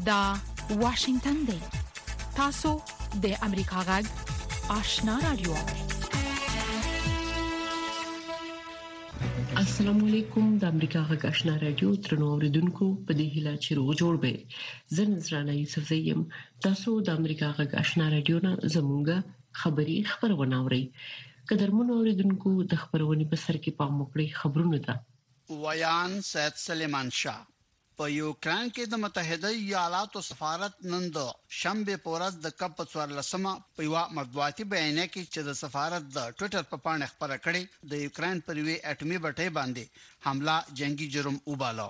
دا واشنگتن دی. تاسو د امریکا غږ آشنا رادیو. السلام علیکم. د امریکا غږ آشنا رادیو ترنو اوریدونکو په دې هیله چې روغ جوړ به زه نذرانه یوسف زیم. تاسو د امریکا غږ آشنا رادیو نه زموږه خبری خبرونه اورئ. قدرمن اوریدونکو د خبرونې په سر کې پام وکړئ. خبرونه ده ویان سید سلیمان شاه په یوکران کې د متحده ایالاتو سفارت نن د شنبه په ورځ د کپ 14 په یو مطبوعاتي بیان کې چې د سفارت د ټوئیټر په پاڼه خبره کړې د یوکران پر وی اټومي بټۍ باندې حمله جنگي جرم وباله.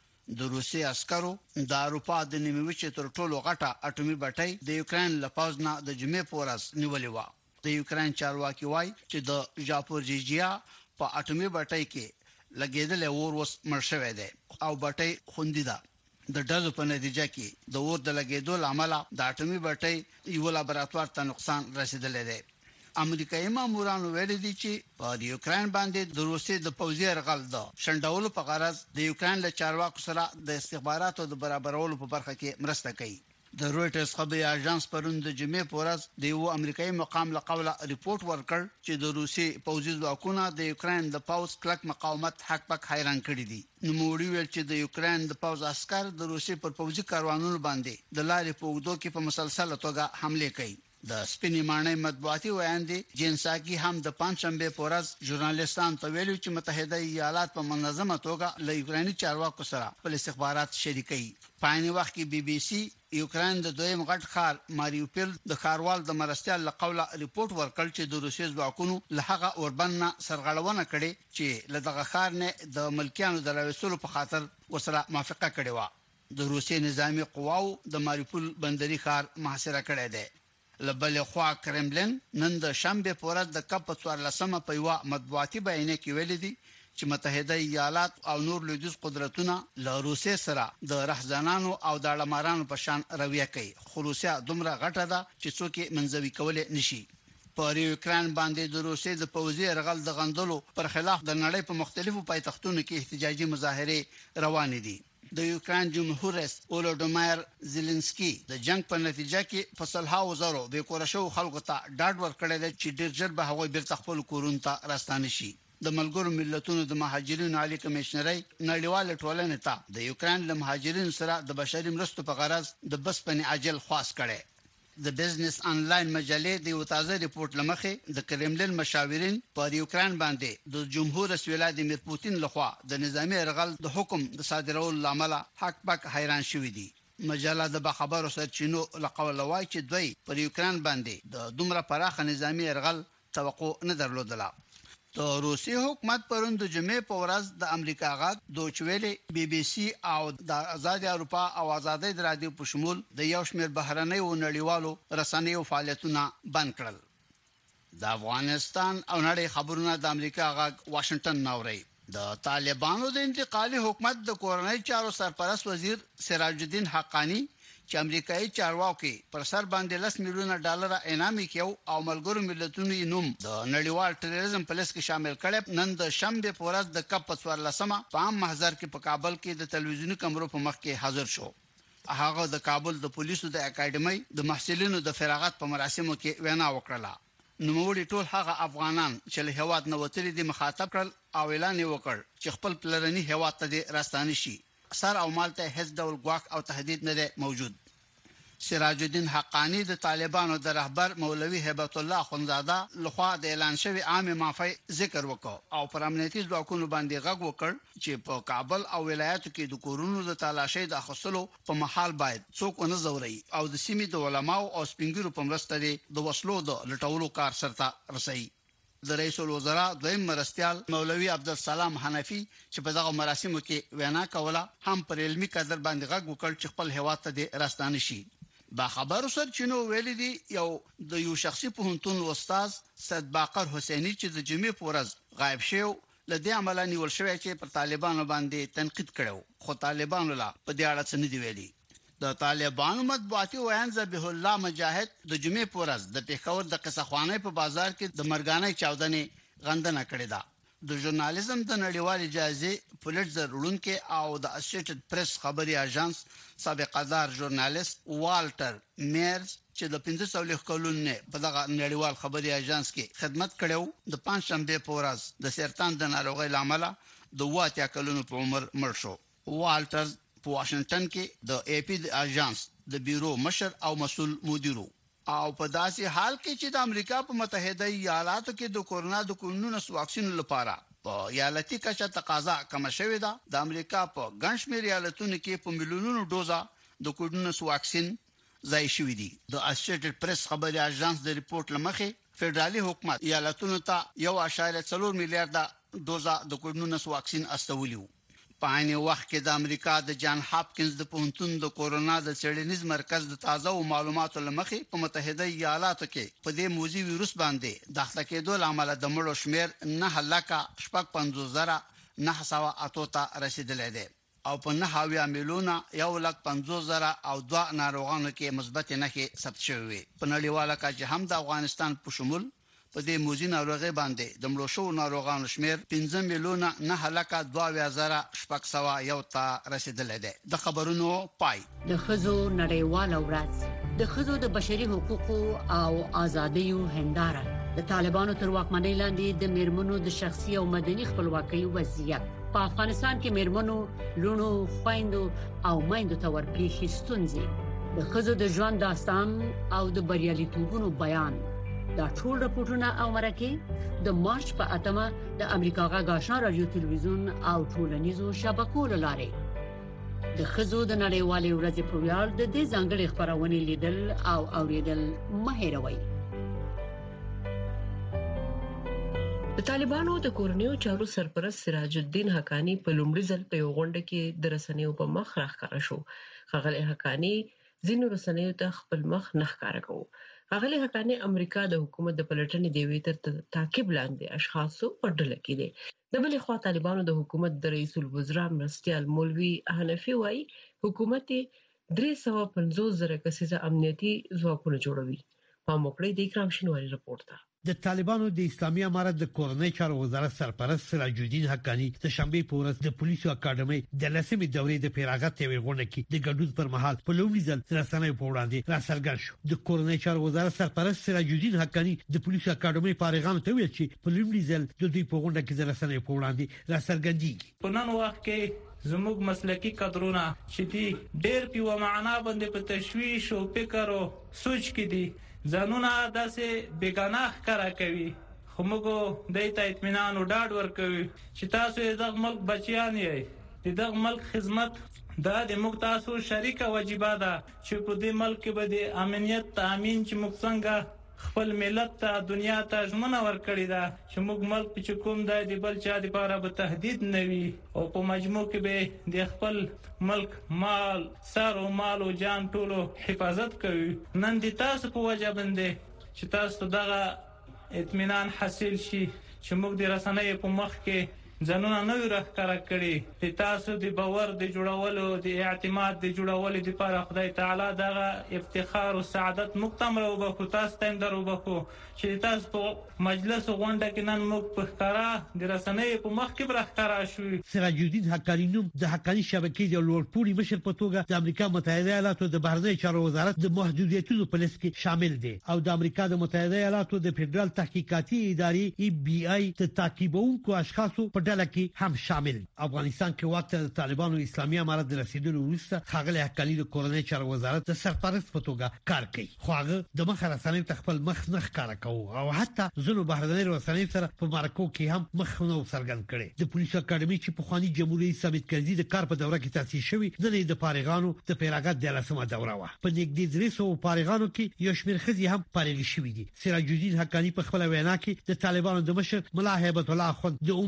د روسي عسکرو د اروپا د نیموچ تر ټولو غټه اټومي بټۍ د یوکران لپاره نه د جمعې په ورځ نیولې و. د یوکران چارواکي وایي چې د ژاپورژیجیا په اټومي بټۍ کې لګیدل اور وس مرشوي دي او بټۍ خوندې ده. د ډزو په نتیجه کې د اور د لګیدو لامل د اټومي بټۍ یو لابراتوار ته نقصان رسیدلی دی. امریکایي مامورانو ویلي دي چې په یوکران باندې د روسي د پوځي یرغل د شندولو په غرض د یوکران له چارواکو سره د استخباراتو د برابرولو په برخه کې مرسته کوي. د رويټرز خبري اژانس پرون د جمعې په ورځ د یو امریکایي مقام له قوله ریپورت ورکړ چې د روسي پوځي ځواکونو د یوکران د پوځ کلک مقاومت حق پک حیران کړی دي. نو موړي ویل چې د یوکران د پوځ عسكر د روسي پر پوځي کاروانونو باندې د لارې په وګړو کې په مسلسل توګه حمله کوي. د سپینې مانې مطبوعاتي ویاندې جنساکي هم د پنځشنبه په ورځ ژورنالیستان ته ویلي چې متحده ایالات په منظمه توګه له یوکراني چارواکو سره خپل استخبارات شریکي. په عین وخت کې بي بي سي یوکران د دویم غټ ښار ماریوپول د ښاروال د مرستيال له قوله ریپورت ورکړ چې د روسي ځواکونو له هغه اوربنه سرغړونه کړې چې له دغه ښار نه د ملکیانو د راوستلو په خاطر وسره موافقه کړې و. د روسي نظامی قواو د ماریوپول بندري ښار محاصره کړی دی. لبل خوا کرملن نن د شنبه په ورځ د کپ 14 په یو مطبوعاتي بیان کې ویلي دي چې متحده ایالات او نور لویدیز قدرتونه له روسي سره د رهزانانو او د اړمارانو په شان رویه کوي. خو روسیا دومره غټه ده چې څوک منځوي کول نشي. په یوکران باندې د روسي د پوځي یرغل د غندلو پر خلاف د نړۍ په مختلفو پایتختونو کې احتجاجي مظاهره روان دي. د یوکران جمهور رئیس اولودومایر زيلنسکي د جنگ په نتیجه کې فصلها وزرو به کورشو خلکو ته ډاډ ورکړی دی چې ډیر ژر به هغوی بیرته خپل کورونو ته راستانه شي. د ملګرو ملتونو د مهاجرینو عالی کمشنري نړیواله ټولنې ته د یوکران له مهاجرینو سره د بشري مرستو په غرض د بس پنی عاجل خواست کړي. د بزنس انلاین مجلې د یو تازه ریپورت لمخې د کرملین مشاورین په یوکران باندې د جمهور رئیس ولادیمیر پوتین لخوا د نظامی یرغل د حکم د صادرولو لامل حق پک حیران شوې دي. مجله د خبرو سرچینو لقول وای چې دوی پر یوکران باندې د دومره پراخه نظامی یرغل توقع نه درلودله. د روسي حکومت پرون د جمعې په ورځ د امریکا غږ دوچویلې بي بي سي او د آزاد اروپا او آزادۍ رادیو په شمول د یو شمېر بهرنۍ او نړیوالو رسنیو فعالیتونه بند کړل. د افغانستان او نړۍ خبرونه د امریکا غږ واشنگټن ناوړي. د طالبانو د انتقالي حکومت د کورنۍ چارو سرپرست وزیر سراج الدین حقانی چې امریکایي چارواکي پر سر باندې $10 میلیونه انعام کېو او ملګرو ملتونو یې نوم د نړیوال ټیرریزم په لیست کې شامل کړي. نن د شنبه په ورځ د کپ 14 په عام محضر کې په کابل کې د تلویزیونی کمرو په مخ کې حاضر شو. هغه د کابل د پولیسو د اکیډمۍ د محصلینو د فراغت په مراسمو کې وینا وکړه. نوموړي ټول هغه افغانان چې له هواد نه وتلي دي مخاطب کړل او اعلان وکړ چې خپل پلرني هواد ته راستانه شي. سر او مال ته هیڅ ډول ګواښ او تهدید نه دی موجود. سراج الدین حقانی د طالبانو د رهبر مولوی هیبت الله خونزاده لخوا د اعلان شوی عام معافی ذکر وکړ او پر امنیتي ځواکونو باندې غږ وکړ چې په کابل او ولایتو کې د کورونو د تلاشۍ د اخیستلو په محل باید څوک ونه زوري او د سیمې د علماو او سپینګیرو په مرسته د وسلو د لټولو کار سرته رسي. د رئیس الوزرا دویم مرستيال مولوی عبدالسلام حنفي چې په دغه مراسمو کې وینا کوله هم پر علمي قدر باندې غږ وکړ چې خپل هوا ته راستانه شي. با خبرو سرچینو ویلي دي یو شخصي پوهنتون استاد سید باقر حسینی چې د جمعې په ورځ غایب شو لدې عمله نیول شوی چې پر طالبانو باندې تنقید کړو. خو طالبانو لا په دې اړه څه نه دی ویلي. د طالبانو مطبوعاتي ویان ذبیح الله مجاهد د جمعې په ورځ د پیښور د قصخوانې په بازار کې د مرګانې چاودنې غندنه کړې ده. د ژورنالیزم د نړیوال اجازه پولیټزر وړونکو او د اسوسییټډ پریس خبري اژانس سابقدار ژورنالیست والټر میرز چې د 15 کلونو په دغه نړیوال خبري اژانس کې خدمت کړو د پنځشنبه په ورځ د سرطان د ناروغۍ لامل د 80 کلونو په عمر مړ شو. والټر په واشنگټن کې د اي پی اژانس د بیرو مشر او مسؤل مدیر او په داسې حال کې چې د امریکا په متحده ایالاتو کې د کورونا د کورونو واکسین لپاره په ایالتي کچه تقاضا کم شوې ده. د امریکا په ګڼ شمېر ایالتونو کې په میلیونونو دوزه د کورونو واکسین ځای شوې دي. د اسوسییټډ پریس خبري اژانس د ریپورت لمخې فدرالي حکومت ایالتونو ته 1.4 میلیارډ دوزه د کورونو واکسین استولیو. په عین وخت کې د امریکا د جان هاپکینز د پوهنتون د کورونا د څېړنیز مرکز د تازه او معلوماتو لمخې په متحده ایالاتو کې په دې موذي وایروس باندې د اخته کېدو لامل د مړو شمیر 9,50,908 ته رسیدلی دی او په 9 میلیونه 1,50,000 او 2 ناروغانو کې مثبت نښې ثبت شوې. په نړیواله کچه هم د افغانستان په شمول په دې موذي ناروغي باندې د مړو شو ناروغانو شمیر 5,9,22,601 ته رسیدلی دی. د خبرونو پای. د خزو نړیواله ورځ د خزو د بشري حقوقو او ازادیو هنداره د طالبانو تر واکمنۍ لاندې د میرمنو د شخصي او مدني خپلواکۍ وضعیت په افغانستان کې میرمنو لونو خويندو او مایندو ته ورپېښې ستونزې د خزو د ژوند داستان او د بریالیتوبونو بیان دا ټول راپورټونه او مرکه د مارچ په 8 د امریکا غږ آشنا رادیو تلویزیون او ټولنیزو شبکو لاره د خزو د نړیوالې ورځې په ویاړ د دې ځانګړي خبرونه لیدل او اوریدل مه هېروئ. د طالبانو د کورنیو چارو سرپرست سراج الدین حقانی په لومړي ځل په یو غونډه کې د رسنیو په مخ راښکاره شو. ښاغلی حقانی ځینو رسنیو ته خپل مخ نه ښکاره کوي. ښاغلی حقانی امریکا د حکومت د پلټنې د وی تر تعقیب لاندې اشخاصو په ډله کې دي. د بلې خوا طالبانو د حکومت د رئیس الوزرا مرستیال مولوی حنفي وايي حکومت 350,000 کسیزه امنیتي ځواکونه جوړوي. په موکړې د اکرام شینواری رپورت ده. د طالبانو د اسلامي امارت د کورنۍ چارو وزارت سرپرست سراج الدین حقانی د شنبه په ورځ د پولیسو اکاډمۍ د لسمې دورې د پیراغت یوې غونډه کې د ګډون پر مهال په لومړي ځل رسنۍ په وړاندې راڅرګند شو. د کورنۍ چارو وزارت سرپرست سراج الدین حقانی د پولیسو اکاډمۍ فارغانو ته ویل چې په لومړي ځل د دوی په غونډه کې د رسنۍ په وړاندې راڅرګندېږي. په نن وخت کې زموږ مسلکی کادرونه چې دي ډېر په معنا باندې په تشویش او فکر او سوچ کې دي ځانونه داسې بیگانه ښکارا کوي خو موږ دایته اطمینان او ډاډ ورکوي چې تاسو د ملک بچیان یې د ملک خدمت د موږ تاسو شریکه واجبہ ده چې په دې ملک کې به د امنیت تامین چې موږ څنګه خپل ملت ته دنیا ته ژمنه ورکړې ده چې موږ ملک چې کوم د بل چا لپاره به تهدید نه وي او په مجموع کې به د خپل ملک مال سر او مال او جان ټولو حفاظت کوي. نن د تاسو په وجه باندې چې تاسو دغه اطمینان حاصل شي چې موږ د رسنۍ په مخ کې ځانونه نوې راښکاره کړي د تاسو د باور د جوړولو د اعتماد د جوړولو لپاره خدای تعالی دغه افتخار او سعادت مقتمر او بخو تاسو تم درو بخو چې تاسو په مجلس غونډه کې نن موږ په ښکارا د رسنۍ په مخ کې راښکاره شو. سراج الدین حقانی نوم د حقانی شبکې د لوړپوړي مشر په توګه د امریکا متحده ایالاتو د بهرنی چارو وزارت د محدودیتونو په لیست کې شامل دی او د امریکا د متحده ایالاتو د فدرال تحقیقاتي ادارې ای بی آی د تعقیبونکو اشخاصو په ډله کې هم شامل. افغانستان کې وخت د طالبانو اسلامي امارت د رسیدلو وروسته ښاغلی حقانی د کورنۍ چارو وزارت د سرپرست په توګه کار کوي. خو هغه د مخ رسنۍ ته خپل مخ نه ښکاره کوي او حتی ځینو بهرنۍ رسنۍ سره په مرکو کې هم مخ نه څرګند کړي. د پولیسو اکاډمۍ چې په خواني جمهوریت ثابت کړي د کار په دوره کې تاسیس شوی د فارغانو د پیراغت د لسمه دوره و. په نږدې 300 فارغانو کې یو شمېر ښځې هم فارغ شوي دي. سراج الدین حقانی په خپل وینا کې د طالبانو د مشر ملا هیبت الله خان د عمومي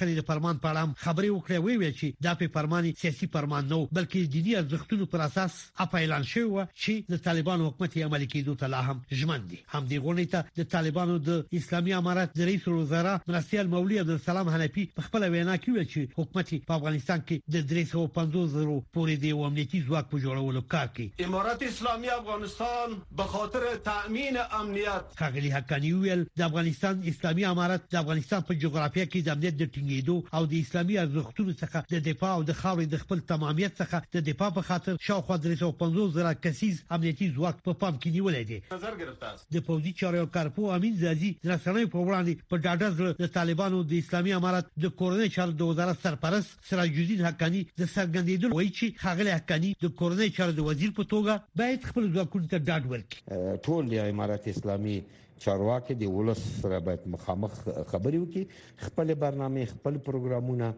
بخښنې د فرمان په اړه خبرې وکړې وی چې دا په فرمان سیاسي فرمان نه بلکې دینی ارزښتونو پر اساس اعلان شوی و چې د طالبانو حکومت عملي کېدو ته لا هم ژمن دي. هم دی غونډې ته د طالبانو د اسلامي امارات د رئیس الوزرا مرسیال مولوی عبدالسلام حنفي په خپل وینا کې ویل چې حکومت په افغانستان کې د 350 پورې د امنیتي ځواک په جوړولو کار کوي. امارات اسلامي افغانستان به خاطر تأمین امنیت ښاغلي حقانی ویل د افغانستان اسلامي امارات د افغانستان په جغرافیه کې د امنیت د ټینګېدو او د اسلامي ارزښتونو څخه د دفاع او د خاورې د خپل تمامیت څخه د دفاع په خاطر شاوخوا 350,000 کسیز امنیتي ځواک په پام کې نیولې دي. نظر ګرفتاست د پوځي چارو کارپو امین زازي د رسنیو په وړاندې په ډاډه ځل د طالبانو د اسلامي امارات د کورنۍ چارو د وزارت سرپرست سراج الدین حقانی د څرګندېدل وایي چې ښاغلي حقانی د کورنۍ چارو د وزیر په توګه باید خپل ځواکونو ته ډاډ ورکړي. ټول د امارات اسلامي چارواکي د ولس سره باید مخامخ خبرې وکړي، خپل برنامه خپل پروګرامونه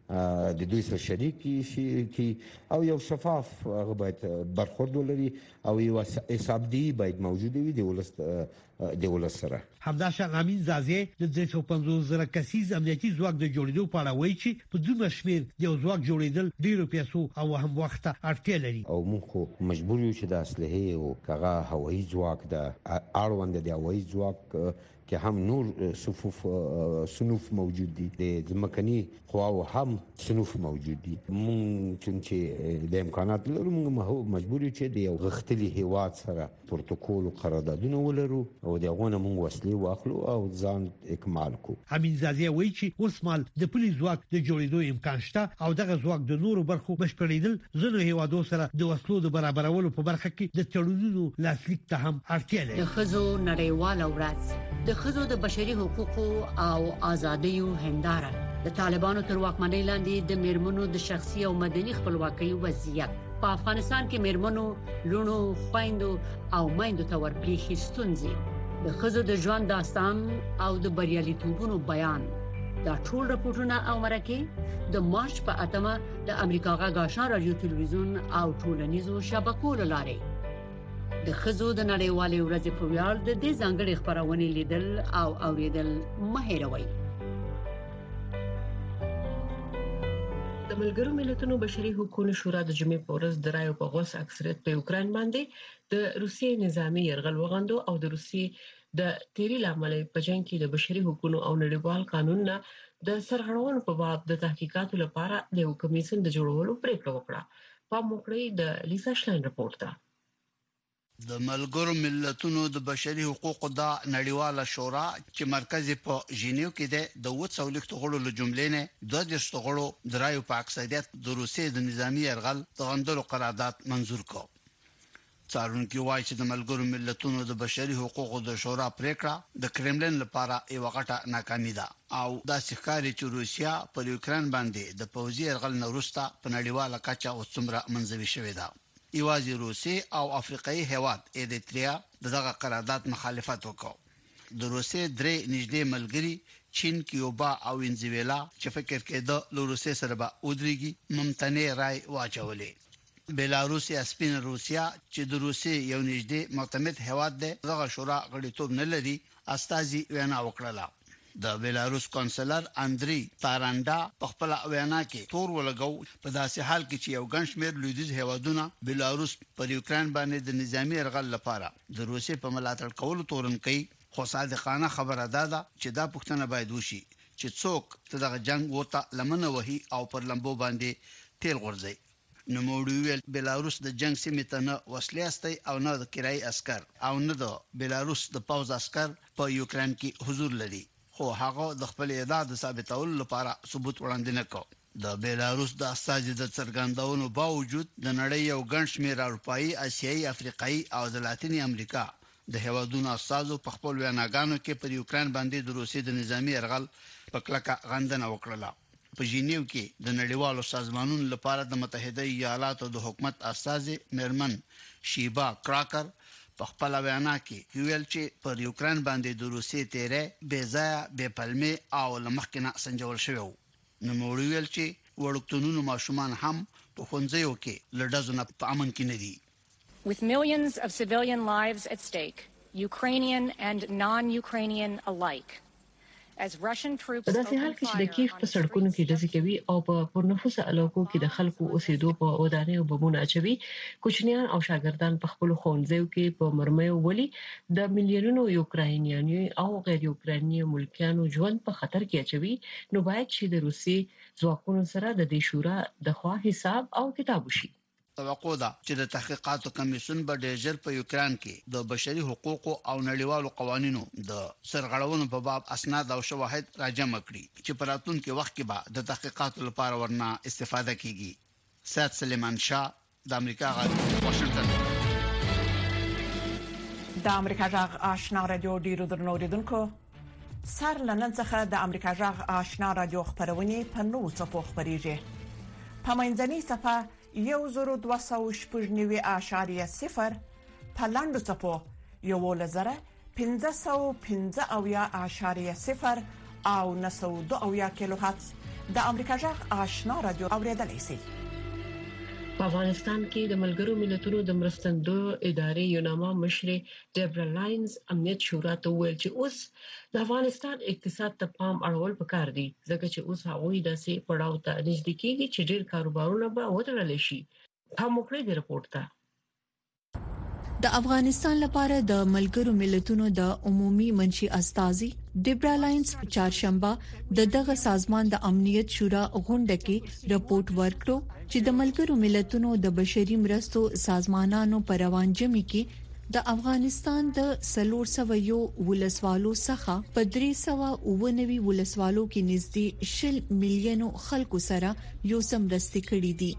د دوی سره شریک شي او یو شفاف باید برخورد ولري او یو حسابدهي باید موجود وي د ولس سره. همداشان امین زازي د 350,000 کسیز امنیتي ځواک د جوړېدو په اړه وایي چې په دومره شمېر د یو ځواک جوړېدل ډېرو پیسو او هم وخت اړتیا لري او موږ مجبور یو چې د اسلحې او کاغه هوایي ځواک د اړوند د هوایي ځواک کې هم نور صنوف موجود دي، د ځمکني قواو هم صنوف موجود دي. مونږ چې د امکانات لرو موږ مجبور یو چې د یو غښتلي هیواد سره پروتوکول او قراردادونه ولرو او دغه موږ وسلې واخلو او ځان اکمال کو. امین زازي وایي چې اوس مال د پولیس ځواک د جوړېدو امکان شته او دغه ځواک د نورو برخو بشپړېدل ځینو هیوادو سره د وسلو د برابرولو په برخه کې د تړونونو لاسلیک ته هم اړتیا لري. د خزو نړیواله ورځ د خزو د بشري حقوقو او آزادیو هنداره د طالبانو تر واکمنۍ لاندې د میرمنو د شخصي او مدني خپلواکۍ وضعیت په افغانستان کې میرمنو لونو خويندو او مایندو ته ورپریښي ستونزې د خزو د ژوند داستان او د بریالیتوبونو بیان دا ټول راپورټونه او مرکه د مارچ په 8 د امریکا غږ آشنا رادیو تلویزیون او ټولنیزو شبکو لارې د خزو د نړیوالې ورځې په ویاړ د دې ځانګړي خبرونه لیدل او اوریدل مه هېروئ. د ملګرو ملتونو بشري حقوقو شورا د جمعې په ورځ د رایو په غوښ اکثریت په یوکرين باندې د روسیې نظامی يرغل وغندو او د روسیې د تیری لامل په جنگ کې د بشري حقوقو او نړیوال قانون نه د سرغړونو په باب د تحقیقاتو لپاره د یو کمیسیون د جوړولو پریکړه وکړه. په موکړې د لیسا شلاین رپورت ده. د ملګرو ملتونو د بشري حقوقو د نړیواله شورا چې مرکز په ژینیو کې ده د 200 غړو له جملې نه 200 غړو د رایو په اکثریت د روسیې د نظامی يرغل د غندلو قرارداد منزور کړ. څارونکو وایي چې د ملګرو ملتونو د بشري حقوقو د شورا پریکړه د کرملین لپاره یو غټه ناکامي ده او دا ښکاري چې روسیا پر یوکرين باندې د پوځي يرغل نه وروسته په نړیواله کچه اوسمره منځوي شوې ده. ایوازي روسي او افریقایي هیواد ایریتریا دغه قرارداد مخالفت وکړ. د روسي درې نږدې ملګری چین، کیوبا او وینزویلا چې فکر کېده له روسي سره به ودرېږي ممتنع رای واچولې. بلاروسیا سپین روسیا چې د روسي یو نږدې معتمد هیواد ده دغه شورا غړیتوب نه لري استازي وینا وکړه. د بیلاروس کونسلر اندری تاراندا په خپل وینا کې تور ولګو په داسې حال کې چې یو ګنشمیر لویدیز هیوادونه بیلاروس پر یوکرين باندې د نظامی يرغل لپاره د روسي په ملاتړ کولو تورن کوي، خو صادقانه خبره ده چې دا پښتنه باید وشي چې څوک دغه جنگ ورته لمنه وهي او پر لمبو باندې تیل غورځي. نو موډویل بیلاروس د جنگ سیمه ته نه وسلې استي او نه د کرای عسكر او نه د بیلاروس د پوز عسكر په یوکرين کې حضور لري، خو هغه د خپل ادعا د ثابتولو لپاره ثبوت وړاندې نه کوي. د بیلاروس د استازي د څرګندونو باوجود د نړۍ یو ګڼ شمېر اروپایي، آسیایي، افریقایي او د لاتینی امریکا د هیوادونو استازو په خپل ویناګانو کې پر یوکرين باندې د روسي د نظامی يرغل په کلکه غندنه وکړه. په ژینیو کې د نړیوالو سازمانونو لپاره د متحده ایالاتو د حکومت استازي میرمن شیبا کراکر په خپل وینا کې ویل چې پر یوکرين باندې د روسي تیرې بې ځای بې پلمې او لمخکنه سنجول شوی. نو موړویل چې وړکتونونو ماشومان هم په خونځیو کې لړډزونه په امن کې نه دي. With millions of civilian lives at stake, Ukrainian and non-Ukrainian alike, as Russian troops په داسې حال کې چې د کیف په سړکونو کې ډزې کوي او په پرنفوسه علاقو کې د خلکو اوسېدو په ودانیو بمونه اچوي، کوچنیان او شاګردان په خپل ښوونځیو کې په مرمیو ولي د میلیونونو یوکرانیانو او غیر یوکراني ملکیانو ژوند په خطر کې اچوي، نو باید چې د روسي ځواکونو سره د دې شورا د خوا حساب او کتاب وشي. توقع ده چې د تحقیقاتو کمیسیون به ډېر په یوکران کې د بشري حقوقو او نړیوالو قوانینو د سرغړونو په باب اسناد او شواهد راجمع کړي چې په راتلونکي وخت کې به د تحقیقاتو لپاره ورنه استفاده کیږي. سید سلیمان شاه د امریکا غږ واشنگټن. د امریکا غږ آشنا رادیو ډیرو درنوریدونکو سر لنن څخه د امریکا غږ آشنا رادیو خبرونه په نوو څپو خبريږي. په منځني صفه 102.0 په لاندو څپو 11515.0 او 902 کیلو هرتز د امریکا غږ آشنا رادیو اوریدلای شئ. په افغانستان کې د ملګرو ملتونو د مرستندو ادارې یوناما مشر ډیبرا لاینز امنیت شورا ته ویل چې اوس د افغانستان اقتصاد ته پام اړول پکار دي ځکه چې اوس هغه داسې پړاو ته نږدې کېږي چې ډېر کاروبارونه به وتړل شي. هم وکړي د رپورت ته د افغانستان لپاره د ملګرو ملتونو د عمومي منشي استازي ډیبرا لاینز چهارشنبه دغه سازمان د امنیت شورا غونډه کې رپورت ورکړو چې د ملګرو ملتونو د بشري مرستو سازمانانو پر روان جمعي کې د افغانستان د 301 ولسوالو څخه په 399 ولسوالو کې نږدې 10 میلیونو خلکو سره یو سم مرستې کړې دي.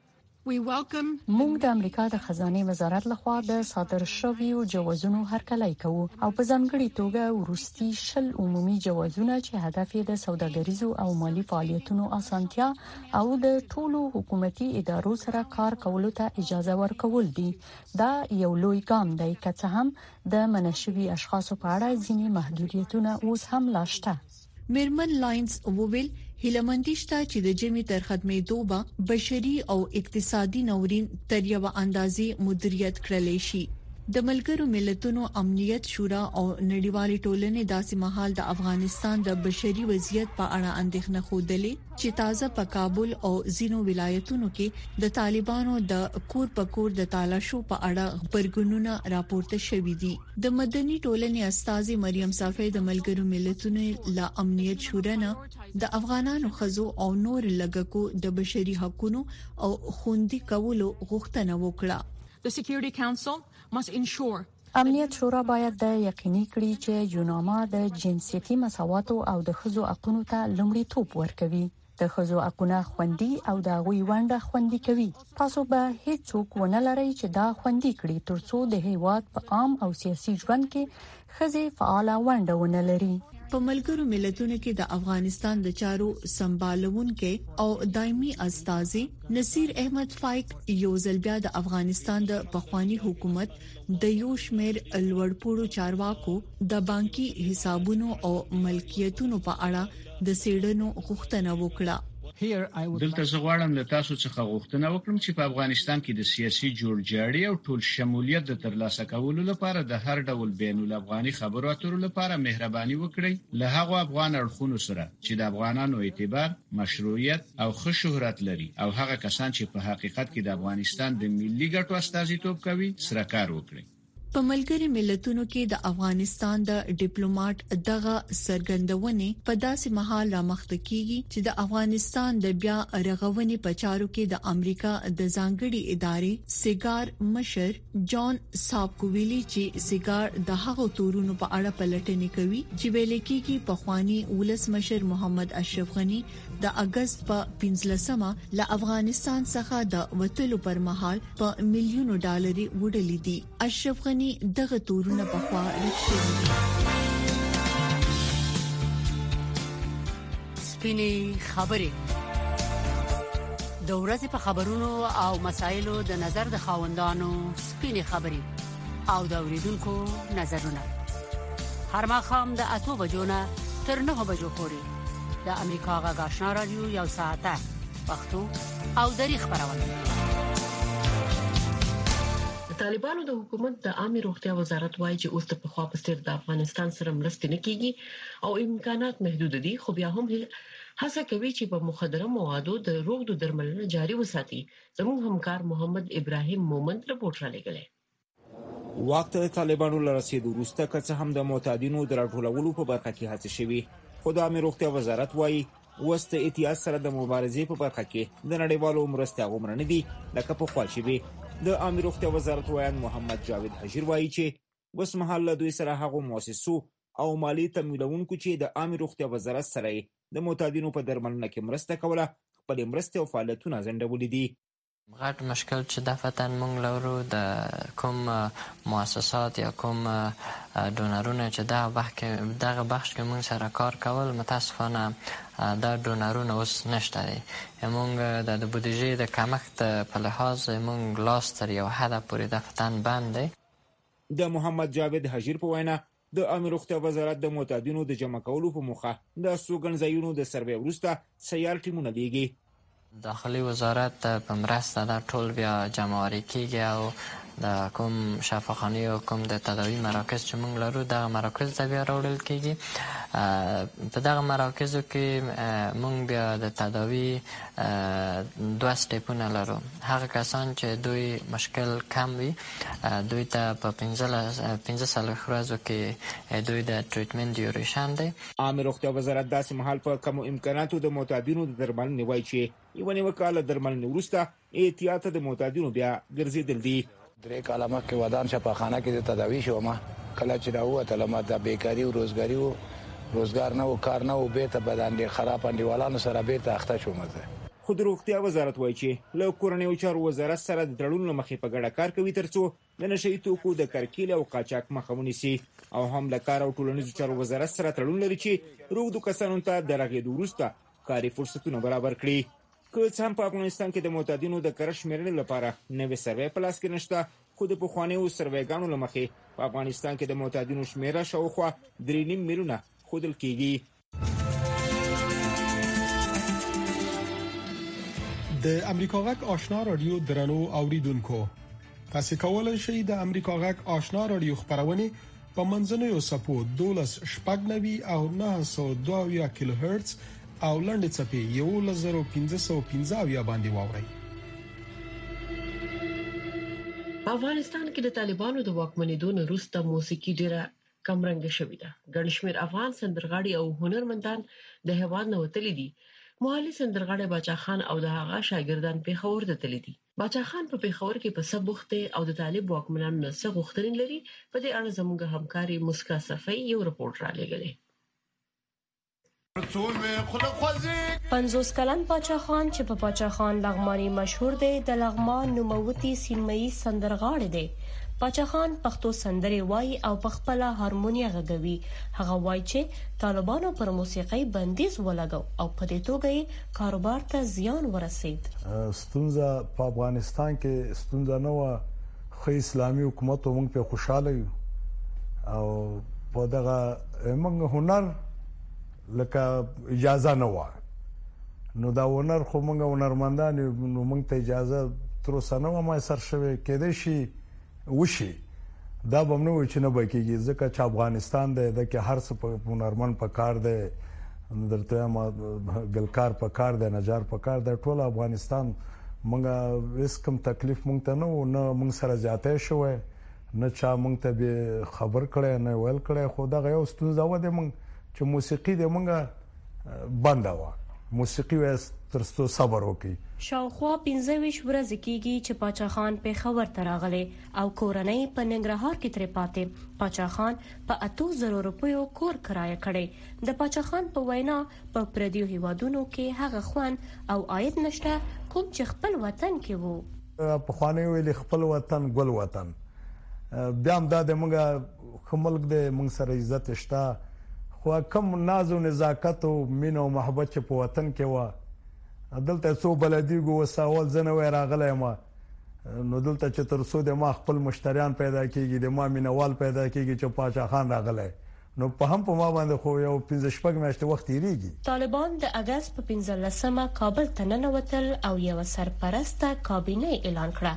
موږ د امریکا د خزانه وزارت لخوا د صادر شویو جوازونو هرکلی کوو او په ځانګړي توګه ورستي 10 عمومي جوازونه چې هدف یې د سوداګریزو او مالی فعالیتونو اسانتیا او د ټولو حکومتي ادارو سره کار کولو ته اجازه ورکول دي. دا یو لوی ګام دی که څه هم د منشوي اشخاصو په اړه ځینې محدودیتونه اوس هم لاشته. میرمن لاینز وویل هیلمندشتا چې د جمی تر خدمتو به بشري او اقتصادي نورین تر یو اندازې مدیریت کړل شي. د ملګرو ملتونو امنیت شورا او نړیوالې ټولنې داسې مهال د افغانستان د بشري وضعیت په اړه اندېښنه خوده چې تازه په کابل او ځینو ولایتونو کې د طالبانو د کور په کور د تالاشو په اړه خبرګونونه راپورته شوې دي. د مدني ټولنې استاذي مریم صافی د ملګرو ملتونو لا امنیت شورا نه د افغانانو خزو او نور لګکو د بشري حقوقو او خوندي کولو غوښتنه وکړه. The Security Council must ensure امنیت شورا باید د یقیني کړي چې یوناما د جنسيتي مساواتو او د خزو حقوقو ته لومړیتوب ورکوي. د خزو حقوقونه خوندي او د غوي ونده خوندي کوي. تاسو به هیڅوک ونه لرئ چې دا خوندي کړي ترڅو د هیواد په عام او سیاسي ژوند کې خزي فعال ونده ونه لري. په ملګرو ملتونو کې د افغانستان د چارو سمبالونکو او دایمي استازي نصیر احمد فایق یو ځل بیا د افغانستان د پخوانی حکومت د یو شمېر لوړپوړو چارواکو د بانکي حسابونو او ملکیتونو په اړه د سیډنو غوښتنه وکړه. دلته زغواړم له تاسو څخه غوښتنه وکړم چې په افغانستان کې د سیاسي جوړجاړي او ټول شمولیت د ترلاسه کولو لپاره د هر ډول بین الافغاني خبرو اترو لپاره مهرباني وکړئ له هغه افغان اړخونو سره چې د افغانانو اعتبار، مشروعیت او ښه شهرت لري او هغه کسان چې په حقیقت کې د افغانستان د ملي ګټو استازیتوب کوي سره کار وکړي. په ملګری ملتونو کې د افغانستان د ډیپلوماټ دغه سرګندونه په داسې مهال رامخته کیږي چې د افغانستان د بیا رغونې په چارو کې د امریکا د ځانګړي ادارې سیګار مشر جان سابکوویلی چې سیګار د هغو تورونو په اړه پلټنې کوي چې ویل کېږي په خواني ولس مشر محمد اشرف غنی د اگست په 15مه له افغانستان څخه د وټلو پر مهال په میلیونو ډالري وړلې دي. اشرف غنی دغه تورونه په خوا رښتې دي. سپینې خبرې د ورځې په خبرونو او مسایلو د نظر د خاوندانو سپینې خبرې او د اوریدونکو نظرونه هر ماښام د 8 بجو نه تر 9 بجو پورې د امریکا غږ آشنا رادیو یو ساعته پښتو او دری خبرونه. طالبانو د حکومت د عامه روغتیا وزارت وایي چې اوس د پخوا په څیر د افغانستان سره مرسته نه کیږي او امکانات محدود دي، خو بیا هم هڅه کوي چې په مخدره موادو د روغتو درملنه جاري وساتي. زموږ همکار محمد ابراهیم مومند رپورټ را لګلې. وخت طالبانو لرسید وروسته که هم د معتادینو د راټولولو په برخه کې هڅه شوي، خو د عامه روغتیا وزارت وایي وسته اتحاد سره د مبارزې په برخه کې د نړیوالو مرستې غوښمن نه دي لکه په خوا شي. د عامه روغتیا وزارت وایي محمد جاوید حجیر وایي چې وس محل دوی سره هغه مؤسسو او مالی تمویلونکو چې د عامه روغتیا وزارت سره د معتادینو په درملنه کې مرسته کوله خپل مرستې او فعالیتونه ځنډولې دي. غټ مشکل چې د فتن مونږ لرو د کوم مؤسسات یا کوم ډونرونه چې دغه بخش کې مونږ سره کار کول متاسفانه دا ډونرونه اوس نشته دي. مونږ د بودیجې د کمښت په لحاظ مونږ لاس تر یو حد پورې د فتن بند دی. د محمد جاوید حجیر په وینا د عامه روغتیا وزارت د معتادینو د جمع کولو په موخه د سوګنځایونو د سروې وروسته سیال ټیمونه لیږي. داخلي وزارت په مرسته دا ټول بیا جمعواري کیږي او د کوم شفاخانه او کوم د تداوی مراکز چې موږ لرو دغه مراکز ته بیا راوړل کیږي. په دغه مراکزو کې موږ بیا د تداوی 2 سټیپونه لرو. هغه کسان چې دوی مشکل کم وي دوی ته په 15 ورځو کې دوی د ټریټمنټ ډیوریشن دی. عامه روغتیا وزارت داسې مهال په کم امکاناتو د معتادینو د درملنې وایي چې یو نیمه کال درملنې وروسته احتیاط د معتادینو بیا ګرځېدل دي. 3 کاله مخکې ودان شفاخانه کې د تداوی شوم. کله چې راووتلم د بیکاری او روزګاری او روزګار نه او کار نه او به ته بدن ډیر خراب انډیوالانو سره به ته اخته شوم. خو د روغتیا وزارت وایي چې له کورنیو چارو وزارت سره د تړون مخې په ګډه کار کوي ترڅو د نشئی توکو د کرکیل او قاچاق مخه ونیسي او هم د کار او ټولنیزو چارو وزارت سره تړون لري چې روغتو کسانو ته د رغېدو وروسته کاري فرصتونه برابر کړي. که څه هم په افغانستان کې د معتادینو د کار شمیرنې لپاره نوې سروې په لاس کې نشته، خو د پخوانیو سروېګانو له مخې په افغانستان کې د معتادینو شمیره شاوخوا 3.5 میلیونه ښودل کېږي. د امریکا غږ آشنا رادیو درنو اوریدونکو، تاسو کولای شئ د امریکا غږ آشنا رادیو خبرونه په منځنوي سپو 12.9 او 902 کیلو هرتز او لنډ چپی 1515 باندې واورئ. په افغانستان کې د طالبانو د واکمنېدو نه وروسته موسیقي ډیره کمرنګه شوې ده. ګڼ شمېر افغان سندرغاړي او هنرمندان د هیواد نه وتلي دي. محلي سندرغاړي باچا خان او د هغه شاګردان پیښور ته تللي دي. باچا خان په پیښور کې په سبوخته او د طالب واکمنانو نه څه غوښتنې لري، په دې اړه زموږ همکاري مسکا صفی یو رپورټ را لګلې. 50 کلن باچا خان چې په باچا خان لغمانی مشهور دی، د لغمان نوموتی سیمه‌ای سندرغاړی دی. باچا خان پښتو سندرې وایي او په خپل هارمونیا غږوي. هغه وایي چې طالبانو پر موسیقي بندیز ولګاو او په دې توګه یې کاروبار ته زیان ورسید. ستونزه په افغانستان کې ستونزه نه و، خو اسلامي حکومت موږ په خوشاله یو او په دغه موږ هنر لکه اجازه نه و، نو دا هنر خو موږ هنرمندان نو موږ ته اجازه تر اوسه نه و ما سر شوی کېدای شي وشي. دا به نو چې نه بکیږي ځکه چې افغانستان د کې هر څه په هنرمند په کار دی، درته ما ګلکار په کار دی، نجار په کار دی. ټول افغانستان موږ هیڅ کوم تکلیف موږ ته نه موږ سره زیاتې شوی، نه چا موږ ته به خبر کړی نه ویل کړی. خو دا یو ستونزه و د موږ چې موسیقي د موږ بنده و، موسیقي وس ترڅو صبر وکړي. شاوخوا 15 ورځې کېږي چې باچا خان پیښور ته راغلی او کورنۍ په ننګرهار کې ترې پاتې. باچا خان په 8000 روپیو کور کرایه کړی. د باچا خان په وینا په پردیو هیوادونو کې هغه خوان او عاید نشته کوم چې خپل وطن کې وو. په خوانې ویلي خپل وطن ګل وطن، بیا هم دا د موږ خملک د موږ سره عزت شته، خو کم ناز او نزاکت او مینه او محبت چې په وطن کې و. دلته څو بلدیګو وساول زنه وای راغلی ما، نو دلته چې تر څو د ما خپل مشتریان پیدا کیږي، د ما مینوال پیدا کیږي چې باچا خان راغلی، نو په هم په ما باندې خو یو 15 میاشتې وخت یریږي. طالبان د اگست په 15مه کابل ته ننوتل او یو سرپرسته کابینه اعلان کړه.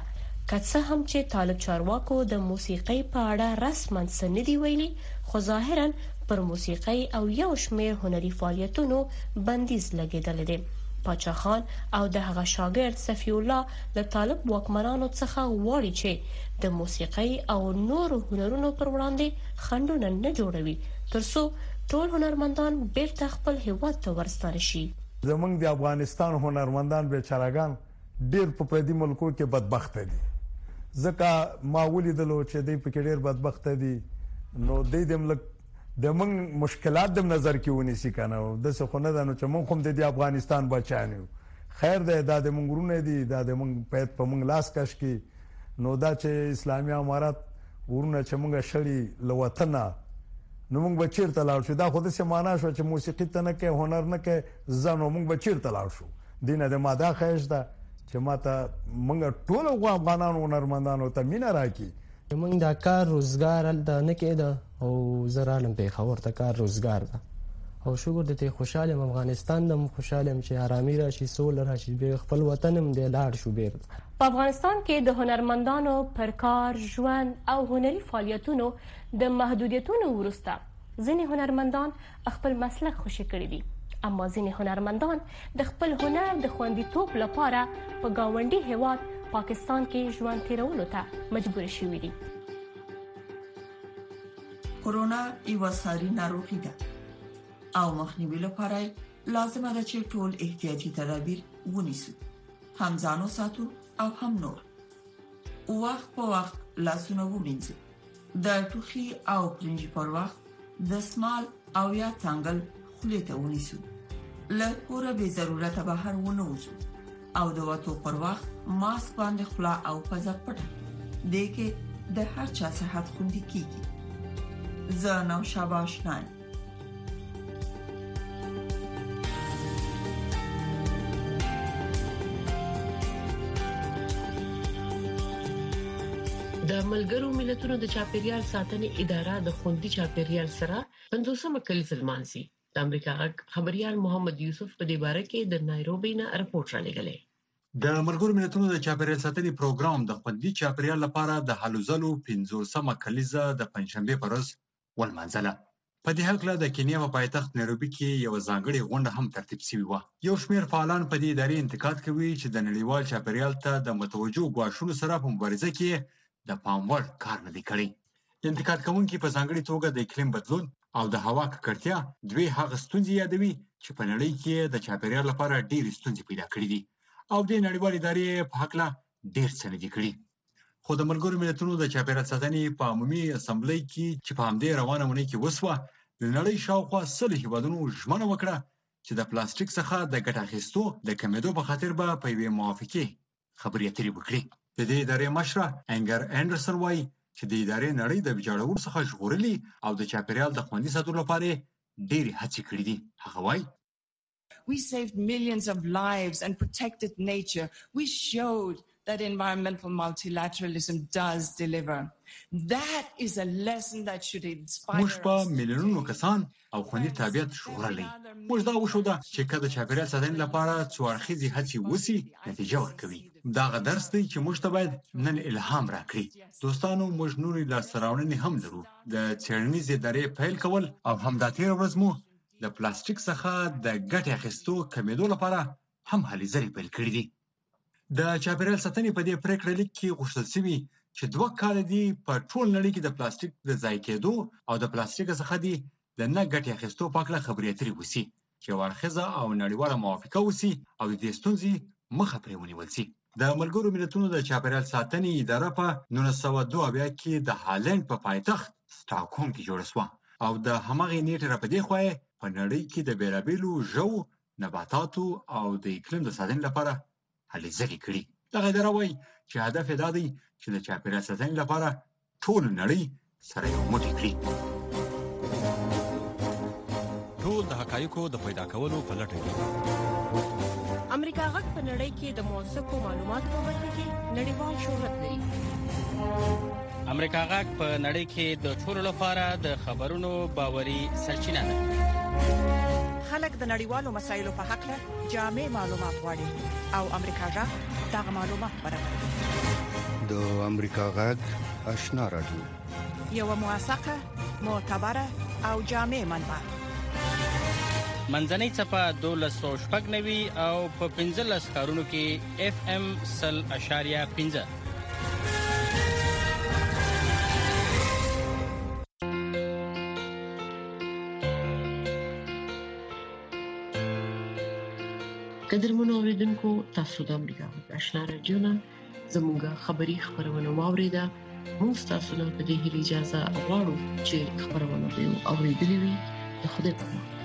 که څه هم چې طالب چارواکو د موسیقۍ په اړه رسماً څه نه دی ویلي، خو ظاهراً پر موسیقۍ او یو شمېر هنري فعالیتونو بندیز لګیدل دي. پاچا خان او د هغه شاګرد صفی الله د طالب واکمنانو څخه غواړي چې د موسیقۍ او نورو هنرونو پر وړاندې خنډونه نه جوړوي ترڅو ټول هنرمندان بیرته خپل هیواد ته ورستانه شي. زمونږ د افغانستان هنرمندان بیچارهګان ډیر په پردي ملکو کې بدبخت دي، ځکه ما ولیدلو چې دوی په کې ډیر بدبخت دي، نو دوی د ملک د موږ مشکلات د نظر کې ونیسي کنه د څه خو نه ده، نو چې موږ هم د افغانستان بچان یو. خیر ده دا د موږ ورونه دي، دا د موږ په موږ لاس کش کې، نو دا چې اسلامي امارات ورونه چې موږ شړي لوطنه، نو موږ بچیر ته لاړ شو. دا خو د څه معنا شو چې موسیقي ته نه کې هنر نه کې ځنو موږ بچیر ته لاړ شو. دینه د ماده خیش ده چې ماته موږ ټول افغانانو هنرمندانو ته مینا راکې. موږ دا کار روزګار د نه کېده او زرالم په خبر ته کار روزګار ده او شکر د ته خوشاله افغانستان د خوشاله چې آرامي راشي، سول راشي، به خپل وطن هم د لاړ شو. بیر په افغانستان کې د هنرمندانو پر کار ژوند او هنري فعالیتونو د محدودیتونو وروسته ځینې هنرمندان خپل مسلک خوشی کړی دي، اما ځینې هنرمندان د خپل هنر د خوندیتوب لپاره په گاونډي هیواد پاکستان کې ژوند تیرولو ته مجبور شوي دي. کورونا یو ساري ناروغي ده او مخنیوي لپاره لازمه ده چې ټول احتیاطي تدابیر ونیسو، هم ځان وساتو او هم نور. وخت په وخت لاسونه ومینځو، د ټوخي او پرنجي پر وخت دستمال او یا څنګل خولې ته ونیسو، له کوره به ضرورت بهر ونه وځو او د وټو پر وخت ماسک باندې خلا او پزه پټه دې کې د هر چا صحت خوندي کیږي. زه نو شاباش نان. د ملګرو ملتونو د چاپیریال ساتنې اداره د خوندي چاپیریال سره 50مه کلیزه لمانځي. د امریکا خبريال محمد یوسف په دې باره کې د نایروبي نه رپورټ را لګلې. د ملګرو ملتونو د چاپیریال ساتنې پروګرام د خوندي چاپیریال لپاره د هلوزلو 50مه کلیزه د پنځشنبه پر ورځ ولمانځله. په دې حق له د کینیا په پایتخت نایروبي کې یو ځانګړي غونډه هم ترتیب شوې و. یو شمېر فعالان په دې ادارې انتقاد کوي چې د نړیوال چاپیریال ته د متوجه غواړشونو سره په مبارزه کې د پاموړ کار نه دی کړی. انتقاد کوونکي په ځانګړي توګه د اقلیم بدلون او د هوا ککړتیا دوی هغه ستونزې یادوي چې په نړۍ کې د چاپیریال لپاره ډېرې ستونزې پیدا کړې دي او د نړیوال ادارې په حق له ډېر څه نه دي کړي. خو د ملګرو ملتونو د چاپیریال ساتنې په عمومي اسمبلی کې چې په همدې روانه اونۍ کې وسوه، د نړۍ شاوخوا 100 هیوادونو ژمنه وکړه چې د پلاستیک څخه د ګټه اخیستو د کمیدو په خاطر به په یوې موافقې خبرې اترې وکړي. د دې ادارې مشره انګر انډرسن وایي چې د ادارې نړۍ د ویجاړولو څخه ژغورلي او د چاپیریال د خوندي ساتلو لپاره ډېرې هڅې کړې دي. هغه وایي We saved millions of lives and protected nature. We showed that environmental multilateralism does deliver. That is a lesson that should inspire us. موږ په میلیونونو کسان او خوندي طبیعت ژغورلی. موږ دا وښوده چې که د چاپیریال ساتنې لپاره څو اړخیزې هڅې وسي نتیجه ورکوي. دا هغه درس دی چې موږ ته باید نن الهام راکړي. دوستانو، موږ نورې لاسته راوړنې هم لرو. د څېړنیزې ادارې پیل کول او همدا تېره ورځ مو د پلاستیک څخه د ګټې اخیستو کمیدو لپاره هم هلې ځلې پیل کړي دي. د چاپیریال ساتنې په دې پریکړه لیک کې غوښتل شوي چې 2 کاله دي په ټول نړۍ کې د پلاستیک د ضایع کېدو او د پلاستیک څخه دي د نه ګټې اخیستو په اړه خبرې اترې وشي چې یوه اړخیزه او نړیواله موافقه وشي او د دې ستونزې مخه پرې ونیول شي. د ملګرو ملتونو د چاپیریال ساتنې اداره په 1972 کې د هالند په پایتخت سټاکهولم کې جوړه شوه او د همغې نیټې را په دې خوا په نړۍ کې د بېلابېلو ژوو، نباتاتو او د اقلیم د ساتنې لپاره هلې ځلې کړي. دغه اداره وایي چې هدف یې دا دی چې د چاپیریال ساتنې لپاره ټول نړۍ سره یو موټی کړي. ټول د حقایقو د پیدا کولو په لټه کې امریکا غږ په نړۍ کې د موثقو معلوماتو په برخه کې نړیوال شهرت لري. امریکا غږ په نړۍ کې د ټولو لپاره د خبرونو باوري سرچینه ده. خلک د نړیوالو مسایلو په حق له جامع معلومات غواړي او امریکا غږ دغه معلومات برابروي. د امریکا غږ آشنا رادیو یو موثقه معتبره او جامع منبع منځنۍ صفه 1290 او په 15 کارونو کې FM 0.5 قدرمنو اوریدونکو تاسو د امریکا غږ آشنا رادیو نه زموږه خبری خبرونه واوریده موږ تاسو ته په دې اجازه غواړو چې خبرونه به اوریدلې وي د خوده په